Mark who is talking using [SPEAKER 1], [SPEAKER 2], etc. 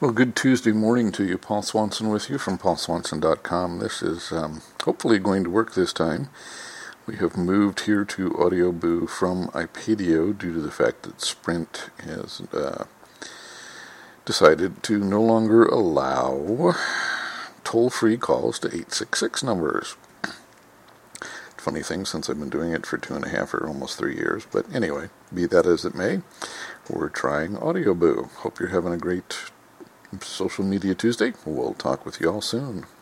[SPEAKER 1] Well, good Tuesday morning to you. Paul Swanson with you from paulswanson.com. This is hopefully going to work this time. We have moved here to AudioBoo from iPadio due to the fact that Sprint has decided to no longer allow toll-free calls to 866 numbers. Funny thing, since I've been doing it for 2.5 or almost 3 years. But anyway, be that as it may, we're trying AudioBoo. Hope you're having a great Social Media Tuesday. We'll talk with you all soon.